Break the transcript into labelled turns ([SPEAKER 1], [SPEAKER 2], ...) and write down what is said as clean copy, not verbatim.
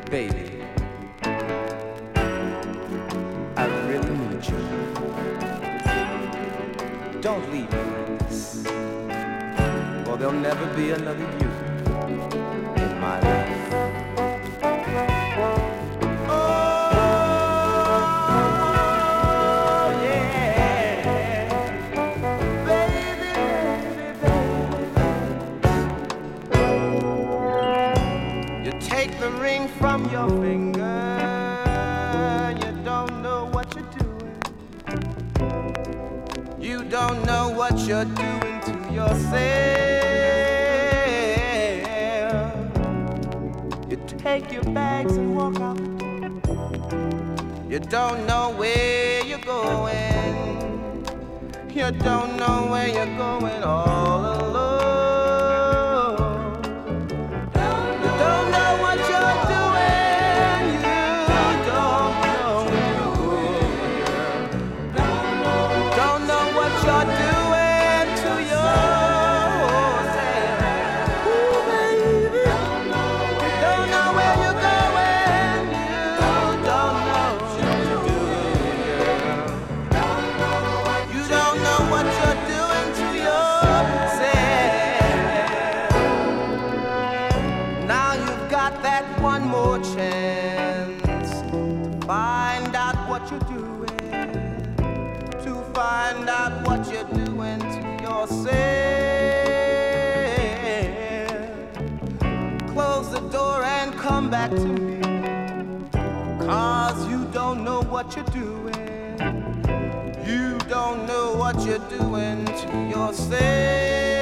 [SPEAKER 1] Baby, I really need you. Don't leave me like this, or there'll never be another you in my life. Oh, yeah. Baby, baby. You take the ring from your finger, you don't know what you're doing. You don't know what you're doing to yourself. You take your bags and walk out the door. You don't know where you're going. You don't know where you're going all alone. You don't know what you're doing. You don't know. Don't know what you're doing to yourself. Ooh, baby. You don't know where you're going. You don't know what you're doing, girl. You don't know what you're doing to yourself. Now you've got that one more chance to find out what you're doing. To find out what you're doing to yourself. Close the door and come back to me, 'cause you don't know what you're doing. You don't know what you're doing to yourself.